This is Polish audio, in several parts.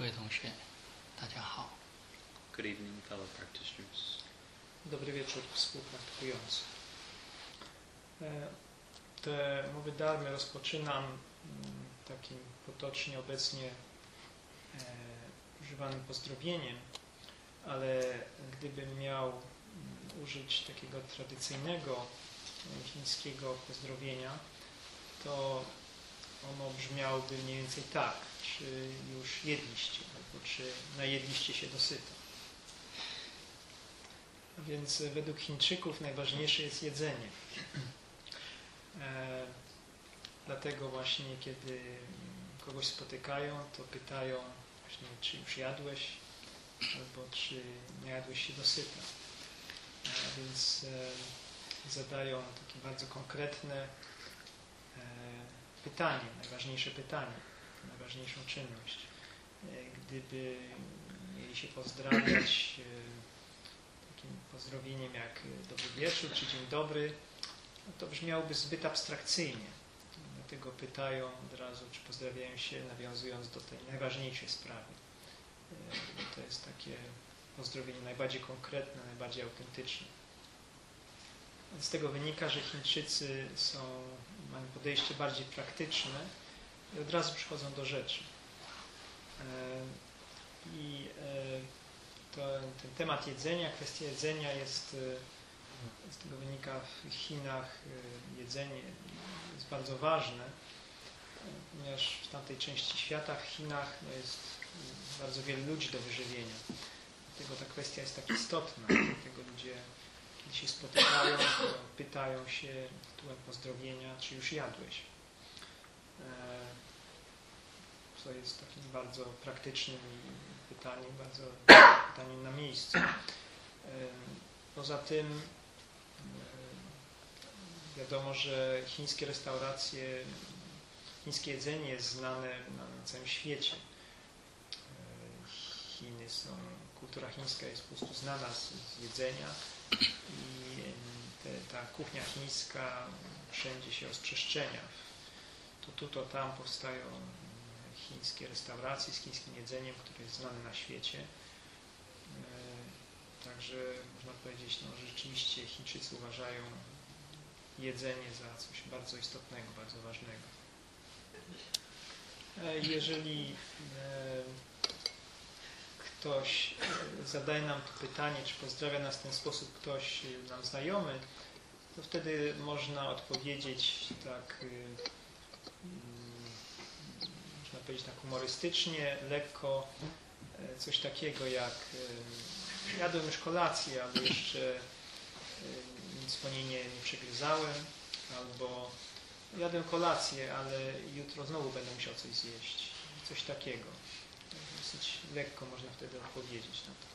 位同学，大家好。 Good evening, fellow practitioners. Dobry wieczór, współpraktykujący. Te mowy dharmy rozpoczynam takim potocznie obecnie używanym pozdrowieniem, ale gdybym miał użyć takiego tradycyjnego chińskiego pozdrowienia, to ono brzmiałoby mniej więcej tak: czy już jedliście, albo czy najedliście się dosyta. A więc według Chińczyków najważniejsze jest jedzenie. Dlatego właśnie, kiedy kogoś spotykają, to pytają właśnie, czy już jadłeś, albo czy najadłeś się dosyta. A więc zadają takie bardzo konkretne pytanie, najważniejsze pytanie, najważniejszą czynność. Gdyby mieli się pozdrawiać takim pozdrowieniem jak dobry wieczór czy dzień dobry, no to brzmiałoby zbyt abstrakcyjnie. Dlatego pytają od razu, czy pozdrawiają się, nawiązując do tej najważniejszej sprawy. To jest takie pozdrowienie najbardziej konkretne, najbardziej autentyczne. Z tego wynika, że Chińczycy mają podejście bardziej praktyczne i od razu przychodzą do rzeczy. Ten temat jedzenia, kwestia jedzenia z tego wynika w Chinach jedzenie jest bardzo ważne, ponieważ w tamtej części świata, w Chinach, jest bardzo wielu ludzi do wyżywienia. Dlatego ta kwestia jest tak istotna. Dlatego ludzie, kiedy się spotykają, to pytają się tytułem pozdrowienia, czy już jadłeś. Co jest takim bardzo praktycznym pytaniem na miejscu. Poza tym wiadomo, że chińskie restauracje, chińskie jedzenie jest znane na całym świecie. Kultura chińska jest po prostu znana z jedzenia i ta kuchnia chińska wszędzie się rozprzestrzenia. To tam powstają chińskie restauracje z chińskim jedzeniem, które jest znane na świecie. Także można powiedzieć, że rzeczywiście Chińczycy uważają jedzenie za coś bardzo istotnego, bardzo ważnego. Jeżeli ktoś zadaje nam to pytanie, czy pozdrawia nas w ten sposób ktoś nam znajomy, to wtedy można odpowiedzieć tak, można powiedzieć tak humorystycznie, lekko, coś takiego jak jadłem już kolację, albo jeszcze nic po niej nie przegryzałem, albo jadłem kolację, ale jutro znowu będę musiał coś zjeść. Coś takiego. Dosyć lekko można wtedy odpowiedzieć na to.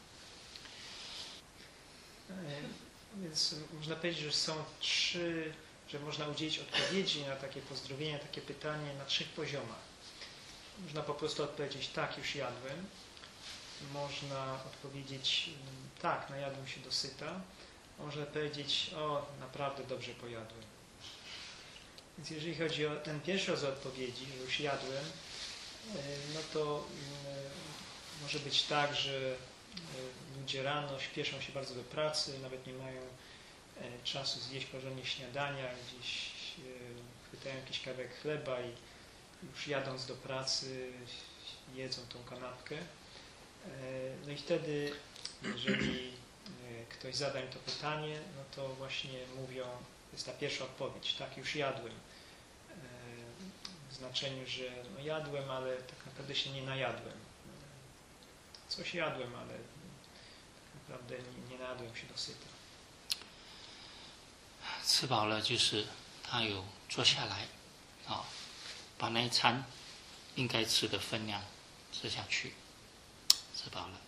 Więc można powiedzieć, że można udzielić odpowiedzi na takie pozdrowienie, takie pytanie na 3 poziomach. Można po prostu odpowiedzieć: tak, już jadłem. Można odpowiedzieć: tak, najadłem się dosyta. Można powiedzieć: o, naprawdę dobrze pojadłem. Więc jeżeli chodzi o ten pierwszy rodzaj odpowiedzi, że już jadłem, no to może być tak, że ludzie rano śpieszą się bardzo do pracy, nawet nie mają czasu zjeść porządnie śniadania, gdzieś chwytają jakiś kawałek chleba i już jadąc do pracy jedzą tą kanapkę. No i wtedy, jeżeli ktoś zada im to pytanie, no to właśnie mówią, to jest ta pierwsza odpowiedź: tak, już jadłem. W znaczeniu, że no jadłem, ale tak naprawdę się nie najadłem. Coś jadłem, ale tak naprawdę nie najadłem się dosyta. 吃饱了就是他有坐下来，把那一餐应该吃的分量吃下去，吃饱了。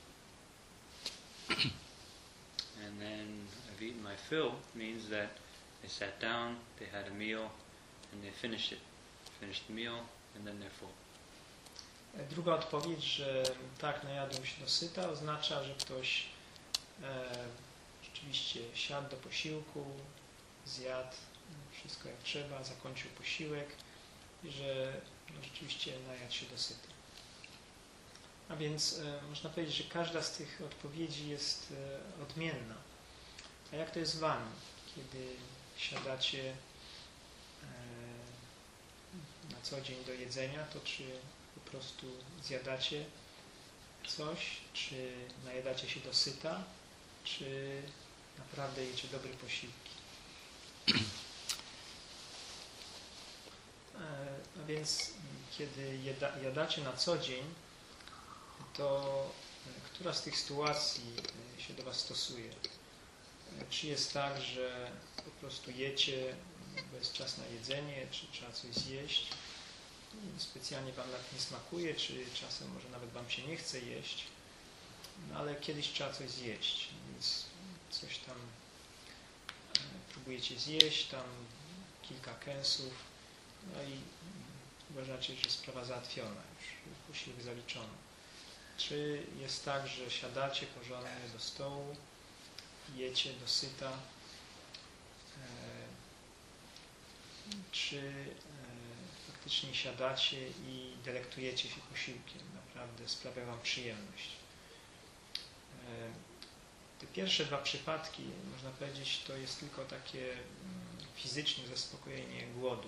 And then I've eaten my fill means that they sat down, they had a meal, and they finished it. Finished the meal, and then they're full. Druga odpowiedź, że tak, najadłem się dosyta, oznacza, że ktoś rzeczywiście siadł do posiłku, zjadł wszystko jak trzeba, zakończył posiłek i że rzeczywiście najadł się dosyta. A więc można powiedzieć, że każda z tych odpowiedzi jest odmienna. A jak to jest z Wami, kiedy siadacie na co dzień do jedzenia, to czy po prostu zjadacie coś, czy najadacie się dosyta, czy naprawdę jecie dobre posiłki? A więc kiedy jadacie na co dzień, to która z tych sytuacji się do Was stosuje? Czy jest tak, że po prostu jecie, bo jest czas na jedzenie, czy trzeba coś zjeść, specjalnie Wam nawet nie smakuje, czy czasem może nawet Wam się nie chce jeść, no ale kiedyś trzeba coś zjeść, więc coś tam próbujecie zjeść, tam kilka kęsów, no i uważacie, że sprawa załatwiona, już posiłek zaliczony. Czy jest tak, że siadacie porządnie do stołu, jecie dosyta, czy faktycznie siadacie i delektujecie się posiłkiem, naprawdę sprawia Wam przyjemność? Te pierwsze dwa przypadki, można powiedzieć, to jest tylko takie fizyczne zaspokojenie głodu.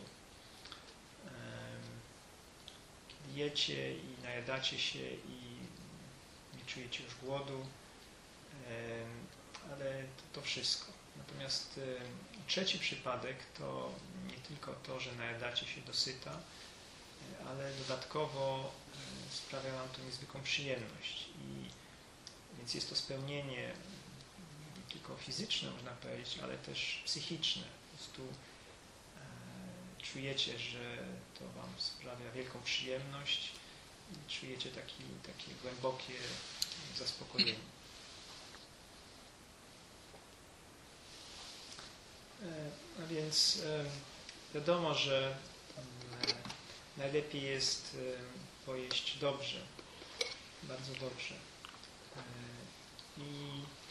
Kiedy jecie i najadacie się i nie czujecie już głodu, ale to wszystko. Natomiast trzeci przypadek to nie tylko to, że najadacie się dosyta, ale dodatkowo sprawia Wam to niezwykłą przyjemność. Więc jest to spełnienie nie tylko fizyczne, można powiedzieć, ale też psychiczne. Po prostu czujecie, że to Wam sprawia wielką przyjemność i czujecie takie głębokie zaspokojenie. A więc wiadomo, że najlepiej jest pojeść dobrze, bardzo dobrze. I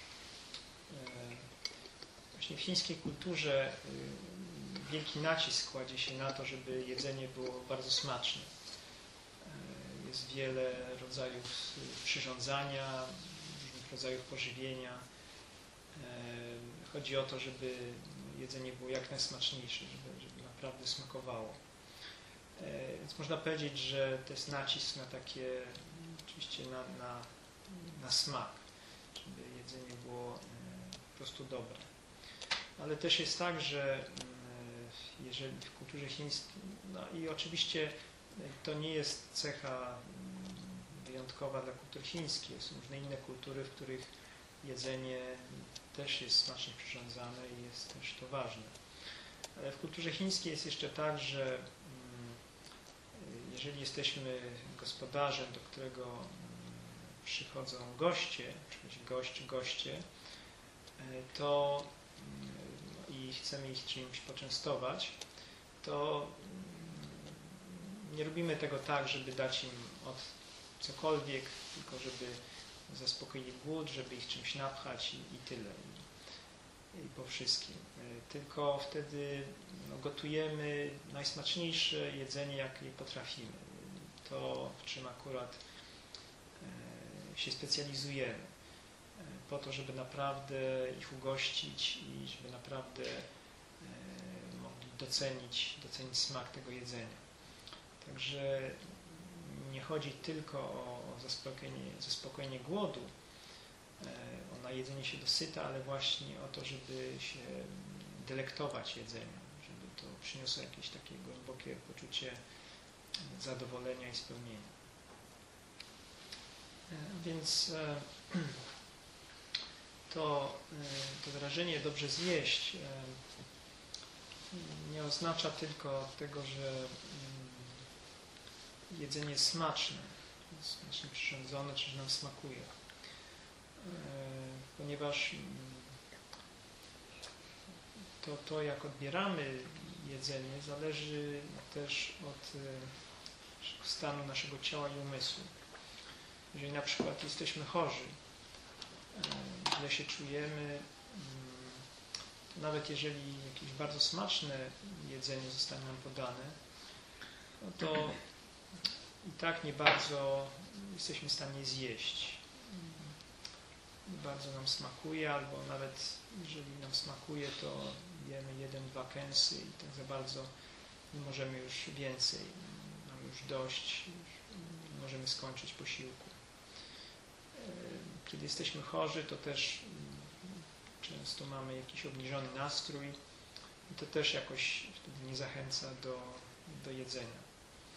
właśnie w chińskiej kulturze wielki nacisk kładzie się na to, żeby jedzenie było bardzo smaczne. Jest wiele rodzajów przyrządzania, różnych rodzajów pożywienia. Chodzi o to, żeby jedzenie było jak najsmaczniejsze, żeby naprawdę smakowało. Więc można powiedzieć, że to jest nacisk na takie, oczywiście na smak, żeby jedzenie było po prostu dobre. Ale też jest tak, że jeżeli w kulturze chińskiej, no i oczywiście to nie jest cecha wyjątkowa dla kultury chińskiej, są różne inne kultury, w których jedzenie też jest smacznie przyrządzane i jest też to ważne. Ale w kulturze chińskiej jest jeszcze tak, że jeżeli jesteśmy gospodarzem, do którego przychodzą goście, czy goście, to i chcemy ich czymś poczęstować, to nie robimy tego tak, żeby dać im od cokolwiek, tylko żeby zaspokoili głód, żeby ich czymś napchać i tyle. I po wszystkim. Tylko wtedy gotujemy najsmaczniejsze jedzenie, jakie potrafimy. To, w czym akurat się specjalizujemy. Po to, żeby naprawdę ich ugościć i żeby naprawdę mogli docenić smak tego jedzenia. Także nie chodzi tylko o zaspokojenie głodu, o najedzenie się dosyta, ale właśnie o to, żeby się delektować jedzeniem, żeby to przyniosło jakieś takie głębokie poczucie zadowolenia i spełnienia. Więc to wyrażenie dobrze zjeść nie oznacza tylko tego, że jedzenie jest smaczne, smacznie przyrządzone, czy że nam smakuje. Ponieważ to jak odbieramy jedzenie, zależy też od stanu naszego ciała i umysłu. Jeżeli na przykład jesteśmy chorzy, źle się czujemy, to nawet jeżeli jakieś bardzo smaczne jedzenie zostanie nam podane, no to i tak nie bardzo jesteśmy w stanie zjeść. Nie bardzo nam smakuje, albo nawet jeżeli nam smakuje, to jemy 1-2 kęsy i tak za bardzo nie możemy już więcej. Mamy już dość, nie możemy skończyć posiłku. Kiedy jesteśmy chorzy, to też często mamy jakiś obniżony nastrój i to też jakoś wtedy nie zachęca do jedzenia.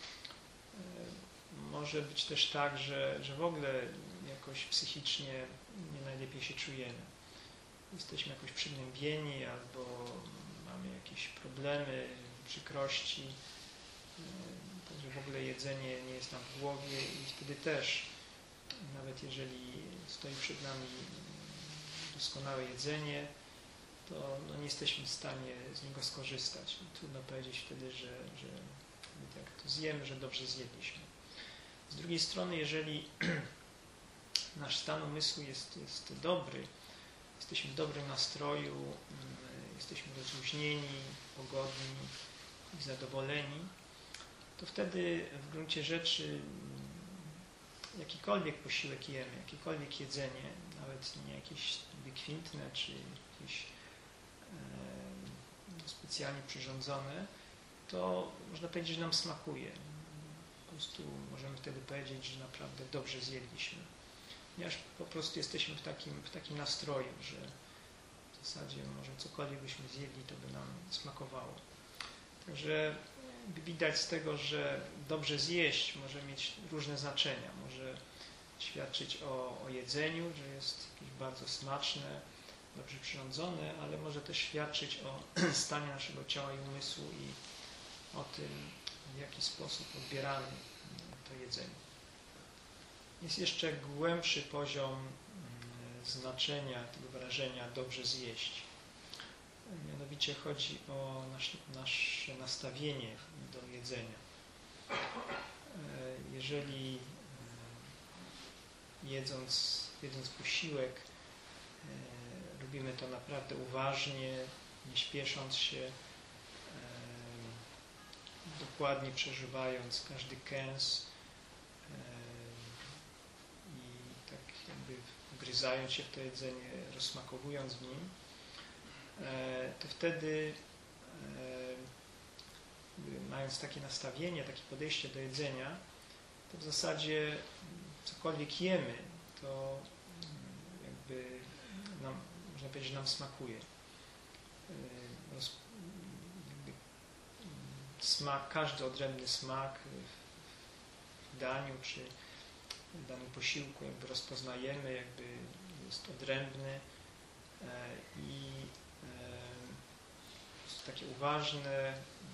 Może być też tak, że w ogóle jakoś psychicznie nie najlepiej się czujemy. Jesteśmy jakoś przygnębieni albo mamy jakieś problemy, przykrości, także w ogóle jedzenie nie jest nam w głowie i wtedy też, nawet jeżeli stoi przed nami doskonałe jedzenie, to nie jesteśmy w stanie z niego skorzystać. Trudno powiedzieć wtedy, że jak to zjemy, że dobrze zjedliśmy. Z drugiej strony, jeżeli nasz stan umysłu jest dobry, jesteśmy w dobrym nastroju, jesteśmy rozluźnieni, pogodni i zadowoleni, to wtedy w gruncie rzeczy jakikolwiek posiłek jemy, jakiekolwiek jedzenie, nawet nie jakieś wykwintne czy jakieś specjalnie przyrządzone, to można powiedzieć, że nam smakuje. Po prostu możemy wtedy powiedzieć, że naprawdę dobrze zjedliśmy. Ponieważ po prostu jesteśmy w takim nastroju, że w zasadzie może cokolwiek byśmy zjedli, to by nam smakowało. Także widać z tego, że dobrze zjeść może mieć różne znaczenia. Może świadczyć o jedzeniu, że jest jakieś bardzo smaczne, dobrze przyrządzone, ale może też świadczyć o stanie naszego ciała i umysłu i o tym, w jaki sposób odbieramy to jedzenie. Jest jeszcze głębszy poziom znaczenia tego wyrażenia dobrze zjeść. Mianowicie chodzi o nasze nastawienie do jedzenia. Jeżeli jedząc posiłek robimy to naprawdę uważnie, nie śpiesząc się, dokładnie przeżywając każdy kęs i tak jakby wgryzając się w to jedzenie, rozsmakowując w nim, to wtedy mając takie nastawienie, takie podejście do jedzenia, to w zasadzie cokolwiek jemy, to jakby można powiedzieć, że nam smakuje. Smak, każdy odrębny smak w daniu czy w danym posiłku jakby rozpoznajemy, jakby jest odrębny i takie uważne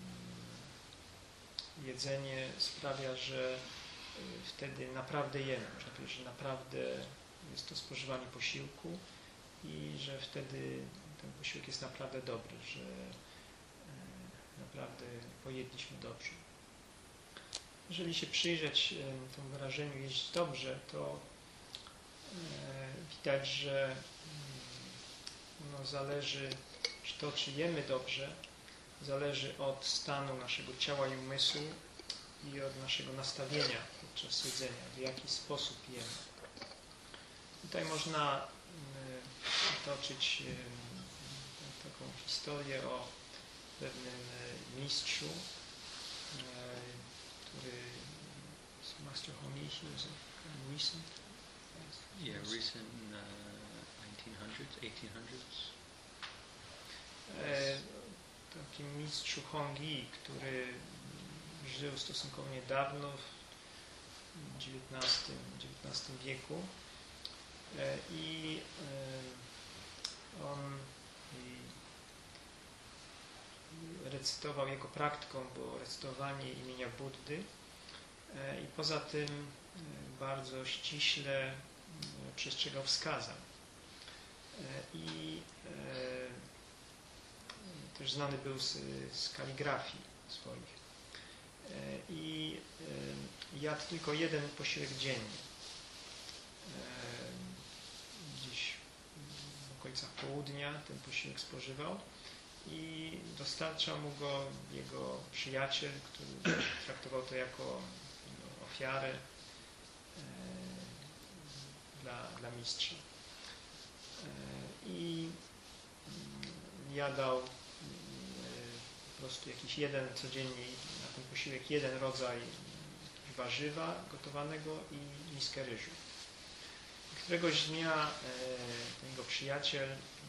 jedzenie sprawia, że wtedy naprawdę jemy. Można powiedzieć, że naprawdę jest to spożywanie posiłku i że wtedy ten posiłek jest naprawdę dobry, że naprawdę pojedliśmy dobrze. Jeżeli się przyjrzeć temu wyrażeniu jeść dobrze, to widać, że zależy, czy jemy dobrze, zależy od stanu naszego ciała i umysłu i od naszego nastawienia podczas jedzenia, w jaki sposób jemy. Tutaj można toczyć taką historię o pewnym mistrzu, który Master Homichi was recent. Yeah, recent 1900s, 1800s. Takim mistrzu Hongyi, który żył stosunkowo niedawno, w XIX wieku i on recytował, jego praktyką było recytowanie imienia Buddy i poza tym bardzo ściśle przestrzegał wskazań i też znany był z kaligrafii swoich i jadł tylko jeden posiłek dziennie. Gdzieś w okolicach południa ten posiłek spożywał i dostarczał mu go jego przyjaciel, który traktował to jako ofiarę dla mistrza. I jadał po prostu jakiś jeden codziennie na ten posiłek jeden rodzaj warzywa gotowanego i miskę ryżu. Któregoś dnia ten jego przyjaciel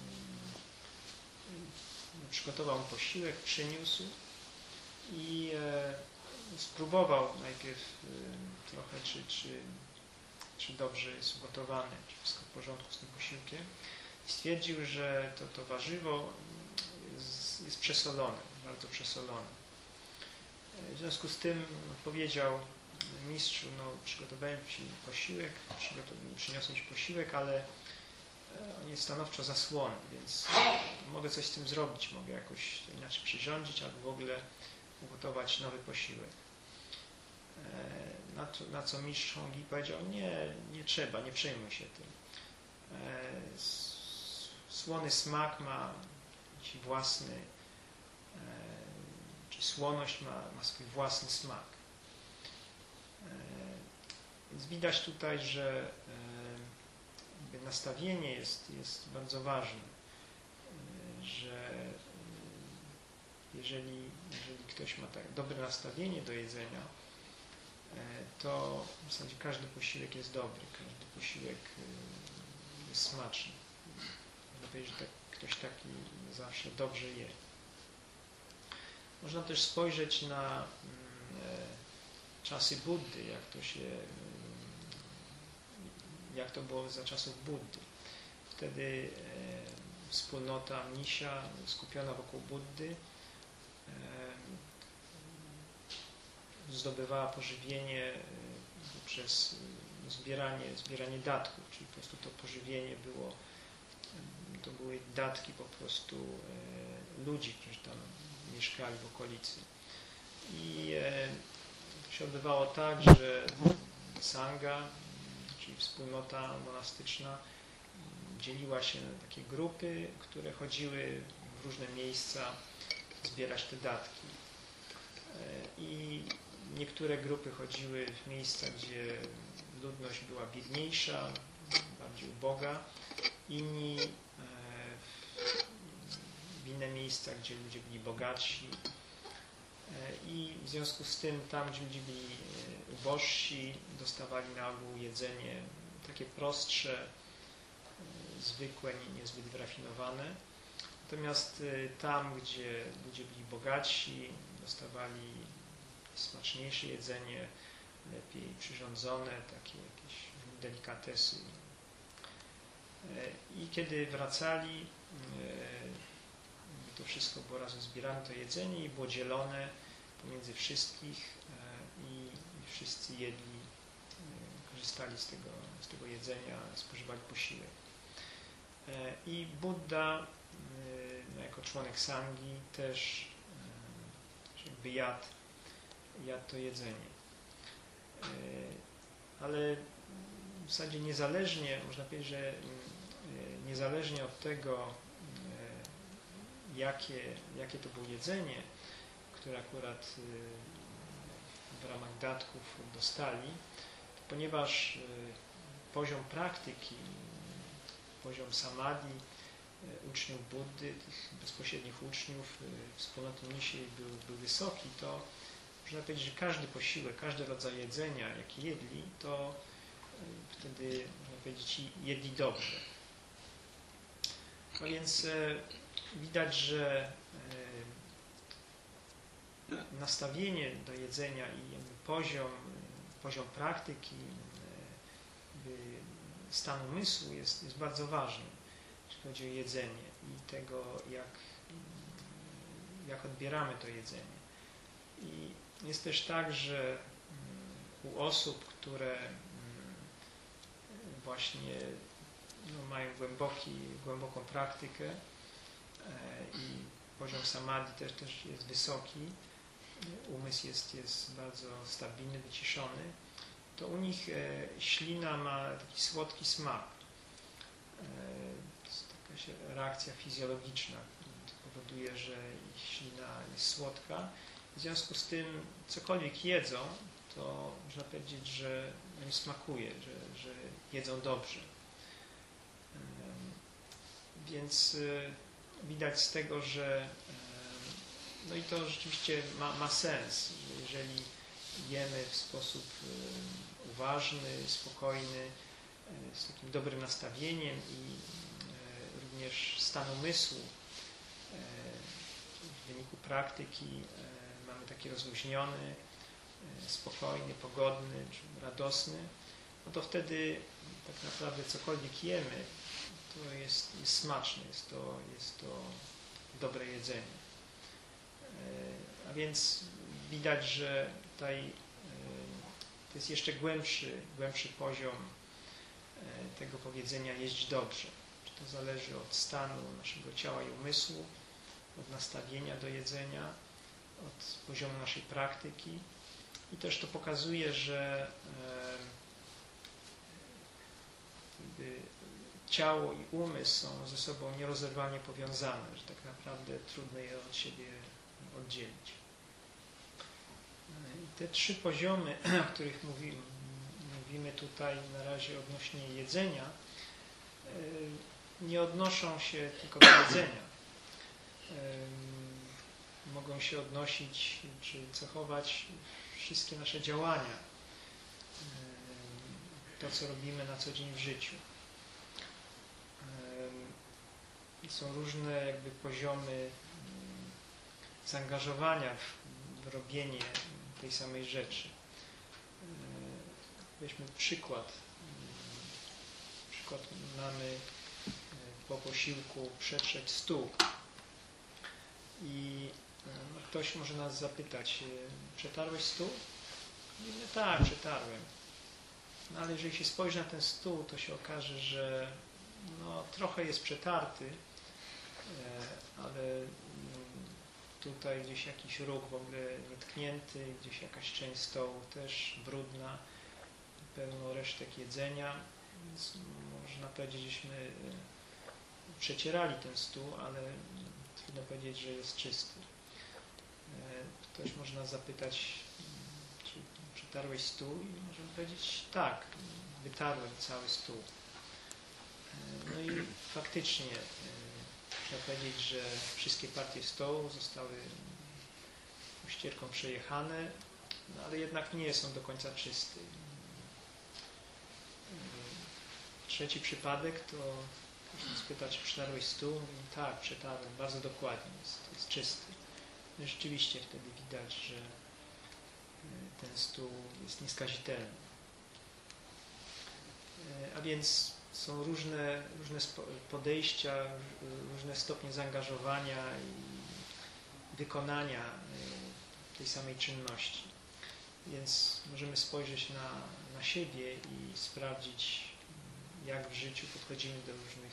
przygotował mu posiłek, przyniósł i spróbował najpierw trochę, czy dobrze jest ugotowane, czy wszystko w porządku z tym posiłkiem. I stwierdził, że to warzywo jest przesolone, bardzo przesolone. W związku z tym powiedział mistrzu, no przygotowałem Ci posiłek, przyniosłem Ci posiłek, ale on jest stanowczo zasłony, więc mogę coś z tym zrobić, mogę jakoś inaczej przyrządzić, albo w ogóle ugotować nowy posiłek. Na co mistrz Hongi powiedział, nie trzeba, nie przejmuj się tym. Słony smak ma jakiś własny, czy słoność ma swój własny smak. Więc widać tutaj, że nastawienie jest bardzo ważne, że jeżeli ktoś ma tak dobre nastawienie do jedzenia, to w zasadzie każdy posiłek jest dobry, każdy posiłek jest smaczny. Można powiedzieć, że ktoś taki zawsze dobrze je. Można też spojrzeć na czasy Buddy, jak to było za czasów Buddy. Wtedy wspólnota mnisia skupiona wokół Buddy zdobywała pożywienie poprzez zbieranie datków, czyli po prostu to pożywienie to były datki po prostu ludzi, którzy tam mieszkali w okolicy. I to się odbywało tak, że sangha, czyli wspólnota monastyczna, dzieliła się na takie grupy, które chodziły w różne miejsca zbierać te datki. I niektóre grupy chodziły w miejsca, gdzie ludność była biedniejsza, bardziej uboga, inni w inne miejsca, gdzie ludzie byli bogatsi. I w związku z tym tam, gdzie ludzie byli ubożsi, dostawali na ogół jedzenie takie prostsze, zwykłe, niezbyt wyrafinowane. Natomiast tam, gdzie ludzie byli bogatsi, dostawali smaczniejsze jedzenie, lepiej przyrządzone, takie jakieś delikatesy. I kiedy wracali, to wszystko było razem zbierane, to jedzenie, i było dzielone pomiędzy wszystkich i wszyscy jedli, korzystali z tego jedzenia, spożywali posiłek. I Buddha jako członek Sanghi też jakby jadł to jedzenie. Ale w zasadzie niezależnie, można powiedzieć, że niezależnie od tego, jakie to było jedzenie, które akurat w ramach datków dostali, ponieważ poziom praktyki, poziom samadhi uczniów Buddy, tych bezpośrednich uczniów wspólnoty mnisiej był wysoki, to można powiedzieć, że każdy posiłek, każdy rodzaj jedzenia, jaki jedli, to wtedy, można powiedzieć, jedli dobrze. No więc widać, że nastawienie do jedzenia i jakby poziom praktyki, stan umysłu jest bardzo ważny, jeśli chodzi o jedzenie i tego, jak odbieramy to jedzenie. I jest też tak, że u osób, które właśnie mają głęboką praktykę i poziom samadhi też jest wysoki, umysł jest bardzo stabilny, wyciszony, to u nich ślina ma taki słodki smak. To jest taka reakcja fizjologiczna, która powoduje, że ich ślina jest słodka. W związku z tym, cokolwiek jedzą, to można powiedzieć, że im smakuje, że jedzą dobrze. Więc widać z tego, że no i to rzeczywiście ma sens, że jeżeli jemy w sposób uważny, spokojny, z takim dobrym nastawieniem i również stan umysłu w wyniku praktyki mamy taki rozluźniony, spokojny, pogodny, czy radosny, no to wtedy tak naprawdę cokolwiek jemy, to jest smaczne, jest to dobre jedzenie. A więc widać, że tutaj to jest jeszcze głębszy poziom tego powiedzenia jeść dobrze. Czy to zależy od stanu naszego ciała i umysłu, od nastawienia do jedzenia, od poziomu naszej praktyki. I też to pokazuje, że ciało i umysł są ze sobą nierozerwalnie powiązane, że tak naprawdę trudno je od siebie oddzielić. I te 3 poziomy, o których mówimy tutaj na razie odnośnie jedzenia, nie odnoszą się tylko do jedzenia. Mogą się odnosić czy cechować wszystkie nasze działania, to co robimy na co dzień w życiu. Są różne jakby poziomy zaangażowania w robienie tej samej rzeczy. Weźmy przykład. Mamy po posiłku przetrzeć stół i ktoś może nas zapytać, przetarłeś stół? Mówimy, tak, przetarłem. No ale jeżeli się spojrzy na ten stół, to się okaże, że no, trochę jest przetarty, ale tutaj gdzieś jakiś róg w ogóle nietknięty, gdzieś jakaś część stołu też brudna, pełno resztek jedzenia, więc można powiedzieć, żeśmy przecierali ten stół, ale trudno powiedzieć, że jest czysty. Ktoś można zapytać, czy przetarłeś stół i możemy powiedzieć, tak, wytarłem cały stół. No i faktycznie można powiedzieć, że wszystkie partie stołu zostały ścierką przejechane, no ale jednak nie są do końca czyste. Trzeci przypadek to można spytać, czy przetarłeś stół? Mówię, tak, przetarłem, bardzo dokładnie, jest czysty. No rzeczywiście wtedy widać, że ten stół jest nieskazitelny. A więc są różne podejścia, różne stopnie zaangażowania i wykonania tej samej czynności. Więc możemy spojrzeć na siebie i sprawdzić, jak w życiu podchodzimy do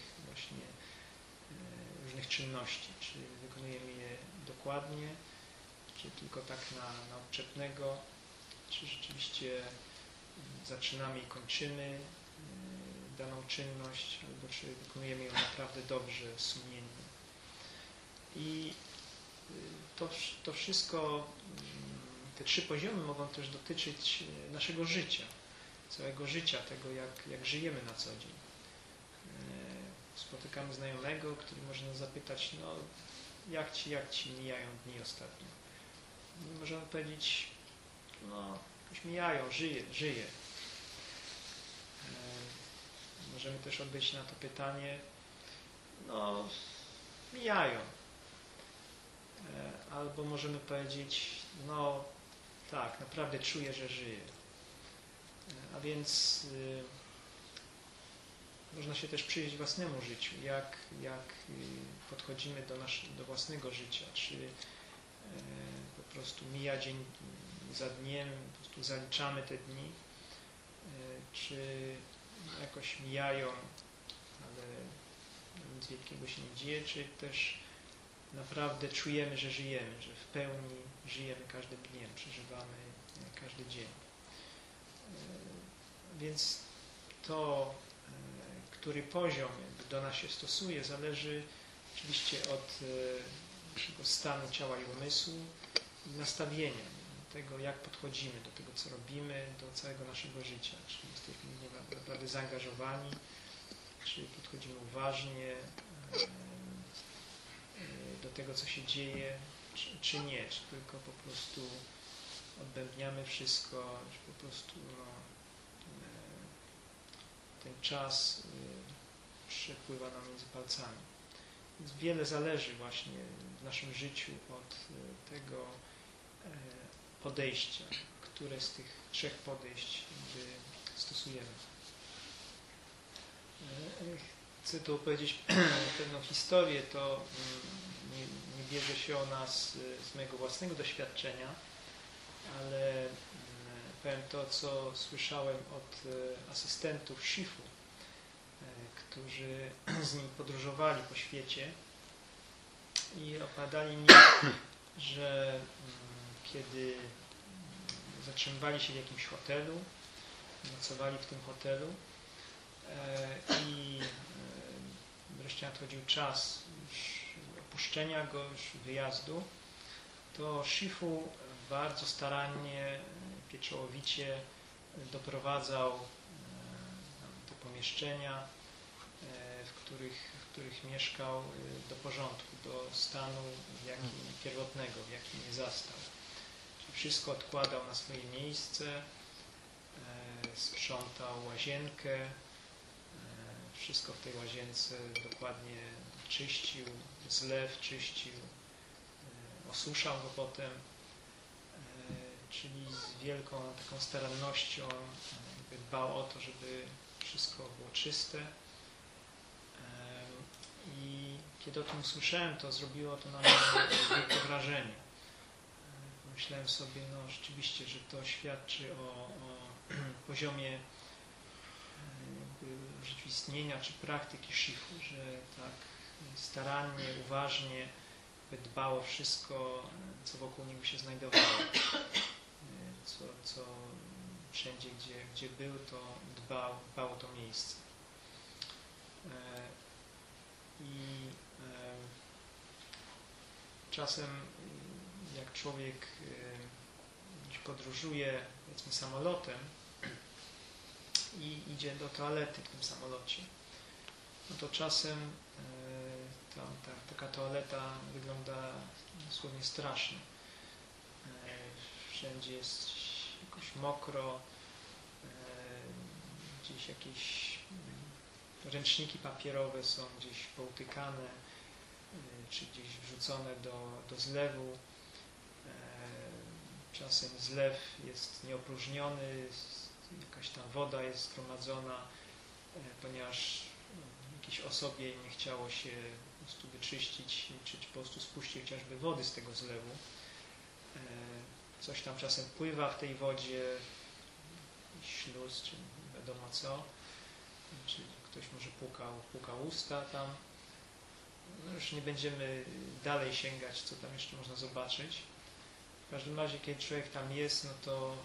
różnych czynności. Czy wykonujemy je dokładnie, czy tylko tak na odczepnego, czy rzeczywiście zaczynamy i kończymy daną czynność, albo czy wykonujemy ją naprawdę dobrze, sumiennie. I to wszystko, te 3 poziomy mogą też dotyczyć naszego życia, całego życia, tego jak żyjemy na co dzień. Spotykamy znajomego, który może nas zapytać, no jak ci mijają dni ostatnio? I możemy powiedzieć, no jakoś mijają, żyję. Możemy też odpowiedzieć na to pytanie, no mijają. Albo możemy powiedzieć, no tak, naprawdę czuję, że żyję. A więc można się też przyjrzeć własnemu życiu, jak podchodzimy do własnego życia, czy po prostu mija dzień za dniem, po prostu zaliczamy te dni, czy jakoś mijają, ale nic wielkiego się nie dzieje, czy też naprawdę czujemy, że żyjemy, że w pełni żyjemy każdym dniem, przeżywamy każdy dzień. Więc to, który poziom do nas się stosuje, zależy oczywiście od naszego stanu ciała i umysłu i nastawienia. tego, jak podchodzimy do tego, co robimy, do całego naszego życia. Czy jesteśmy naprawdę zaangażowani, czy podchodzimy uważnie do tego, co się dzieje, czy nie, czy tylko po prostu odbębniamy wszystko, czy po prostu ten czas przepływa nam między palcami. Więc wiele zależy właśnie w naszym życiu od tego podejścia, które z tych 3 podejść stosujemy. Chcę tu opowiedzieć pewną historię, to nie bierze się ona z mojego własnego doświadczenia, ale powiem to, co słyszałem od asystentów Shifu, którzy z nim podróżowali po świecie i opowiadali mi, że kiedy zatrzymywali się w jakimś hotelu, nocowali w tym hotelu i wreszcie nadchodził czas już opuszczenia go, już wyjazdu, to Shifu bardzo starannie, pieczołowicie doprowadzał te pomieszczenia, w których mieszkał, do porządku, do stanu pierwotnego, w jakim je zastał. Czyli wszystko odkładał na swoje miejsce, sprzątał łazienkę, wszystko w tej łazience dokładnie czyścił, zlew czyścił, osuszał go potem, czyli z wielką taką starannością dbał o to, żeby wszystko było czyste. I kiedy o tym usłyszałem, to zrobiło to na mnie wielkie wrażenie. Myślałem sobie, no rzeczywiście, że to świadczy o poziomie rzeczywistnienia czy praktyki Shifu, że tak starannie, uważnie dbał o wszystko, co wokół niego się znajdowało. Co wszędzie, gdzie był, to dbał o to miejsce. I czasem jak człowiek podróżuje, powiedzmy, samolotem i idzie do toalety w tym samolocie, no to czasem taka toaleta wygląda dosłownie strasznie. Wszędzie jest jakoś mokro, gdzieś jakieś ręczniki papierowe są gdzieś poutykane, czy gdzieś wrzucone do zlewu. Czasem zlew jest nieopróżniony, jakaś tam woda jest zgromadzona, ponieważ jakiejś osobie nie chciało się po prostu wyczyścić, czy po prostu spuścić chociażby wody z tego zlewu. Coś tam czasem pływa w tej wodzie, śluz, czy wiadomo co, czy ktoś może pukał usta tam. No już nie będziemy dalej sięgać, co tam jeszcze można zobaczyć. W każdym razie, kiedy człowiek tam jest, no to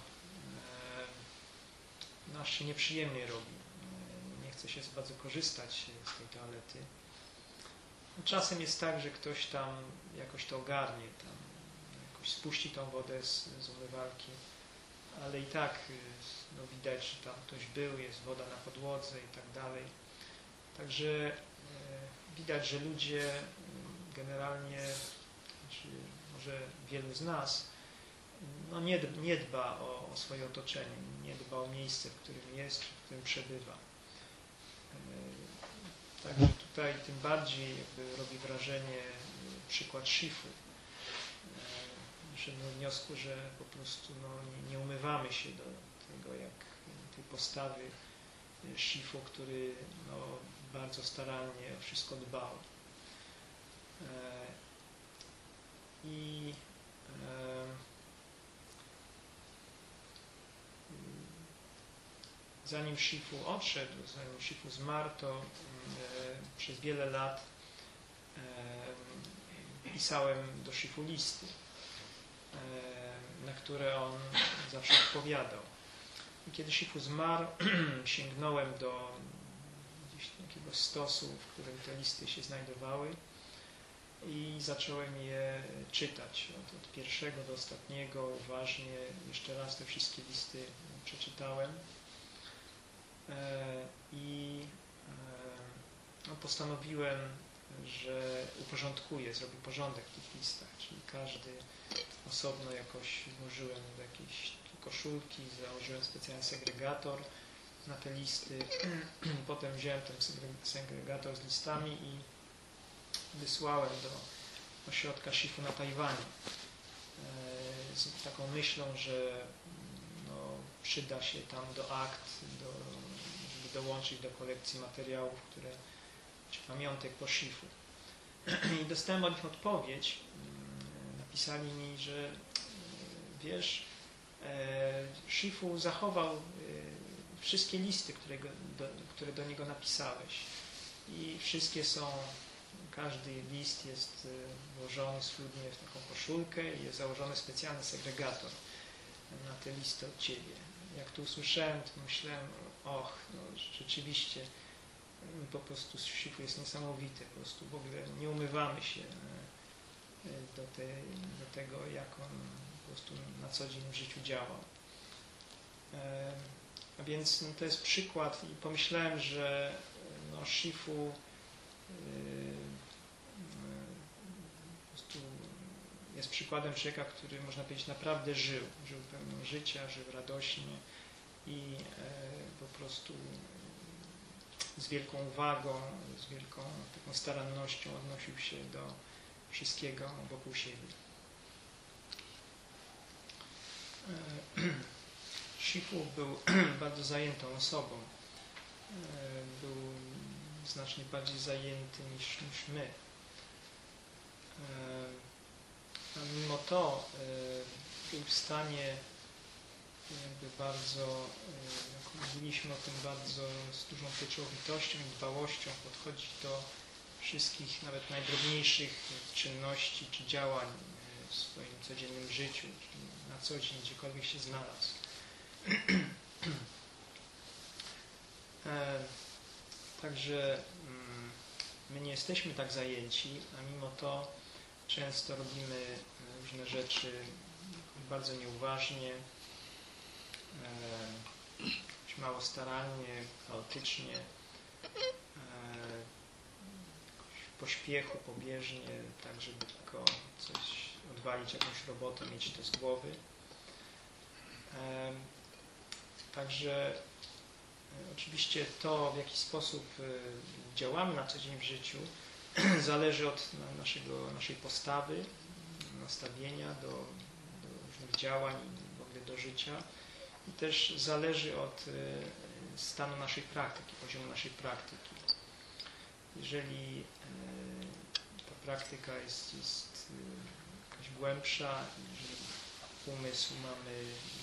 aż się nieprzyjemnie robi. Nie chce się bardzo korzystać z tej toalety. No, czasem jest tak, że ktoś tam jakoś to ogarnie, tam jakoś spuści tą wodę z umywalki, ale i tak no, widać, że tam ktoś był, jest woda na podłodze i tak dalej. Także widać, że ludzie generalnie, znaczy może wielu z nas, no nie dba o swoje otoczenie, nie dba o miejsce, w którym jest, w którym przebywa. Także tutaj tym bardziej jakby robi wrażenie przykład Shifu. Doszedłem do wniosku, że po prostu no, nie umywamy się do tego, jak tej postawy Shifu, który no, bardzo starannie o wszystko dbał. Zanim Shifu odszedł, zanim Shifu zmarł, to przez wiele lat pisałem do Shifu listy, na które on zawsze odpowiadał. I kiedy Shifu zmarł, sięgnąłem do gdzieś takiego stosu, w którym te listy się znajdowały i zacząłem je czytać od pierwszego do ostatniego uważnie. Jeszcze raz te wszystkie listy przeczytałem i postanowiłem, że uporządkuję, zrobię porządek w tych listach, czyli każdy osobno jakoś włożyłem do jakiejś koszulki, założyłem specjalny segregator na te listy. Potem wziąłem ten segregator z listami i wysłałem do ośrodka Shifu na Tajwanie z taką myślą, że przyda się tam do akt, żeby dołączyć do kolekcji materiałów, czy pamiątek po Shifu. I dostałem od nich odpowiedź. Napisali mi, że wiesz, Shifu zachował wszystkie listy, które do niego napisałeś. I wszystkie każdy list jest włożony schludnie w taką koszulkę i jest założony specjalny segregator na te listy od Ciebie. Jak to usłyszałem, to myślałem, rzeczywiście po prostu Shifu jest niesamowity, po prostu w ogóle nie umywamy się do tego, jak on po prostu na co dzień w życiu działał. A więc to jest przykład i pomyślałem, że Shifu po prostu jest przykładem człowieka, który można powiedzieć naprawdę żył pełnią życia, żył radośnie i po prostu z wielką uwagą, z wielką taką starannością odnosił się do wszystkiego wokół siebie. Shifu był bardzo zajętą osobą. Był znacznie bardziej zajęty niż my. A mimo to był w stanie jakby bardzo, jak mówiliśmy o tym, bardzo z dużą pieczołowitością i dbałością podchodzić do wszystkich, nawet najdrobniejszych czynności czy działań w swoim codziennym życiu, czyli na co dzień, gdziekolwiek się znalazł. Także my nie jesteśmy tak zajęci, a mimo to często robimy różne rzeczy bardzo nieuważnie, mało starannie, chaotycznie, w pośpiechu, pobieżnie, tak żeby tylko coś odwalić, jakąś robotę, mieć to z głowy. Także oczywiście to, w jaki sposób działamy na co dzień w życiu, zależy od naszej postawy, nastawienia do różnych działań i w ogóle do życia. I też zależy od stanu naszej praktyki, poziomu naszej praktyki. Jeżeli ta praktyka jest jakaś głębsza, jeżeli umysł mamy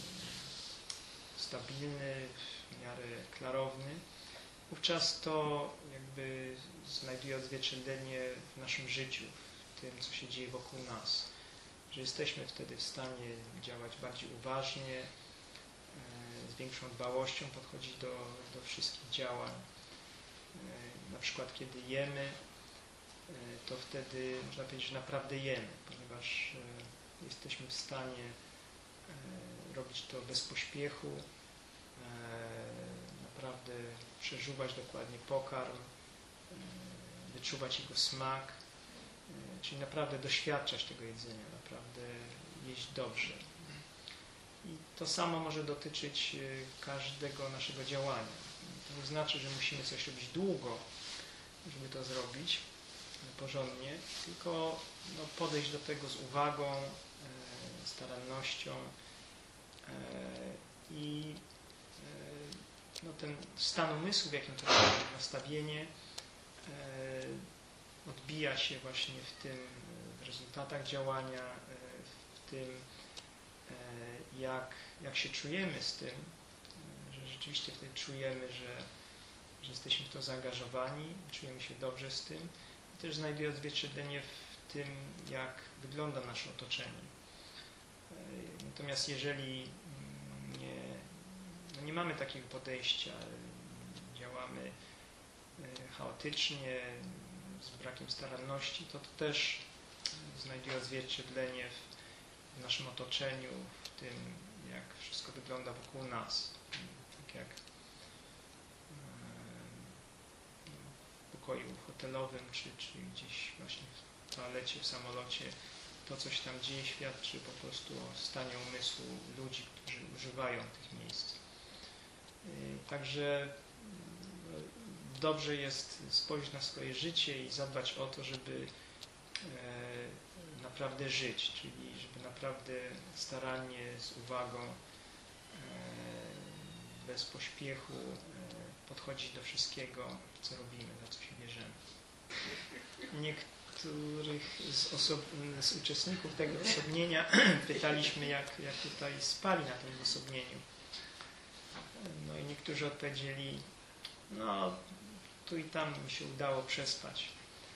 stabilny, w miarę klarowny, wówczas to jakby znajduje odzwierciedlenie w naszym życiu, w tym, co się dzieje wokół nas. Że jesteśmy wtedy w stanie działać bardziej uważnie, z większą dbałością podchodzić do wszystkich działań. Na przykład kiedy jemy, to wtedy można powiedzieć, że naprawdę jemy, ponieważ jesteśmy w stanie robić to bez pośpiechu, naprawdę przeżuwać dokładnie pokarm, wyczuwać jego smak, czyli naprawdę doświadczać tego jedzenia, naprawdę jeść dobrze. I to samo może dotyczyć każdego naszego działania. To nie znaczy, że musimy coś robić długo, żeby to zrobić porządnie, tylko podejść do tego z uwagą, starannością i ten stan umysłu, w jakim to nastawienie odbija się właśnie w tym, w rezultatach działania, w tym, jak się czujemy z tym, że rzeczywiście wtedy czujemy, że jesteśmy w to zaangażowani, czujemy się dobrze z tym i też znajduje odzwierciedlenie w tym, jak wygląda nasze otoczenie. Natomiast jeżeli nie mamy takiego podejścia, działamy chaotycznie, z brakiem staranności, to też znajduje odzwierciedlenie w naszym otoczeniu, w tym, jak wszystko wygląda wokół nas. Tak jak w pokoju hotelowym, czy gdzieś właśnie w toalecie, w samolocie. To, co się tam dzieje, świadczy po prostu o stanie umysłu ludzi, którzy używają tych miejsc. Także dobrze jest spojrzeć na swoje życie i zadbać o to, żeby naprawdę żyć, czyli żeby naprawdę starannie, z uwagą, bez pośpiechu podchodzić do wszystkiego, co robimy, za co się bierzemy. Niektórych z uczestników tego osobnienia pytaliśmy, jak tutaj spali na tym osobnieniu. No i niektórzy odpowiedzieli, no tu i tam mi się udało przespać.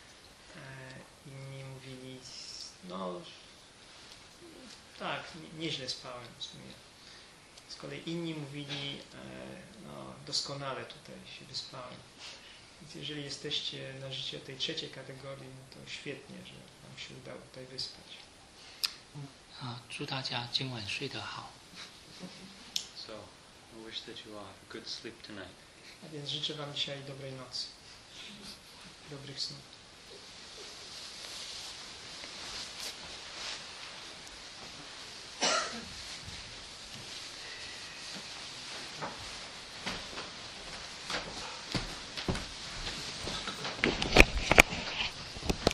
Inni mówili, no tak, nieźle spałem w sumie. Z kolei inni mówili, no doskonale tutaj się wyspałem. Więc jeżeli jesteście na życie tej trzeciej kategorii, no to świetnie, że wam się udało tutaj wyspać. 祝大家今晚睡得好。 So, I wish that you all have a good sleep tonight. A więc życzę wam dzisiaj dobrej nocy, dobrych snów.